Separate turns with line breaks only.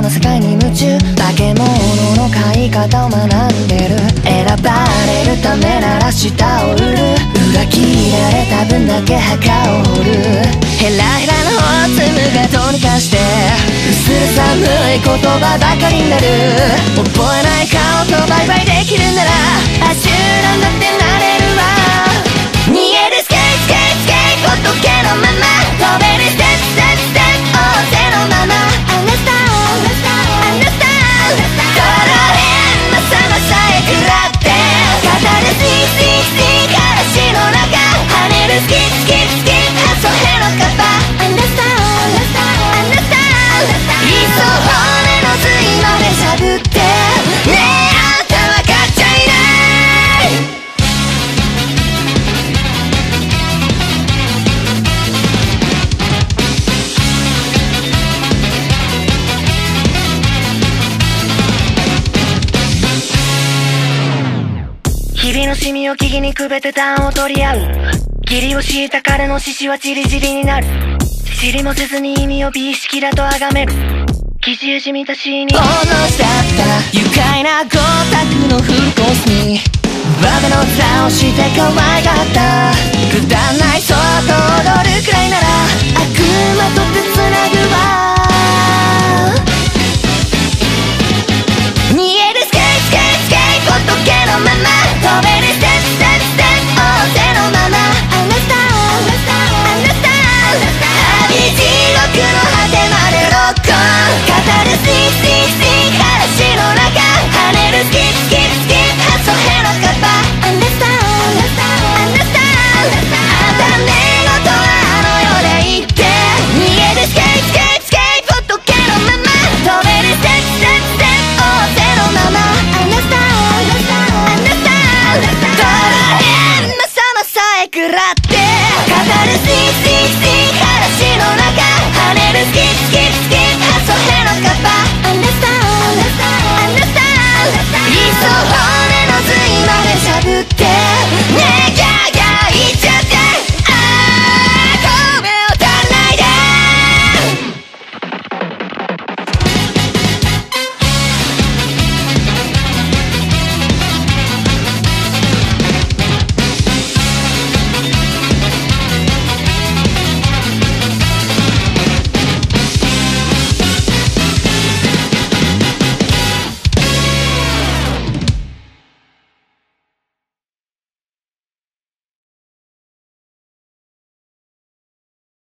世界に夢中。化け物の飼い方を学んでる。選ばれるためなら舌を売る。裏切られた分だけ墓を掘る。ヘラヘラのつむがどうにかして薄る寒い言葉ばかりになる。覚えない顔とバイバイできるならアシュランだってなれるわ。見えるスケートスケートスケート仏のまま飛べるステップステップステップ大勢のまま Understandどの辺の様さえ食らって語るスイスイスイ嵐の中跳ねるスキップスキップスキップハソヘのカバ Understand いっそ骨の髄までしゃぶってねえあんたわかっちゃいない。日々のシミを木々にくべて端を取り合う。義理を敷いた彼の獅子はチリチリになる。知りもせずに意味を美意識だと崇める。生地を染みたしにおのしだった愉快な光沢のフルコースにバベの座をして可愛がったくだんないそっと踊るくらいなら悪魔と手つなぐわ。見えるスケートスケートスケート仏のまま飛べるステップステップステップ大勢のまま Understand 旅地獄の果てまでロックオン語るスイスイスイ嵐の中跳ねるスキップスキップスキップハソヘのカバ Understand あんた寝言はあの世で言って見えるスケートスケートスケート仏のまま飛べるステップステップステップ大勢のまま Understand どの辺の様さえ食らって